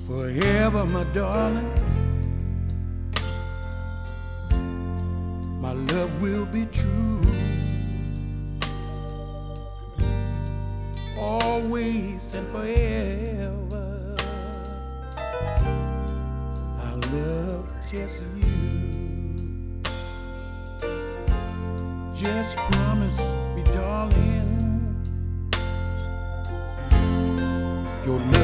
forever, my darling. My love will be true, always and forever. I love just you. Just promise me, darling, your love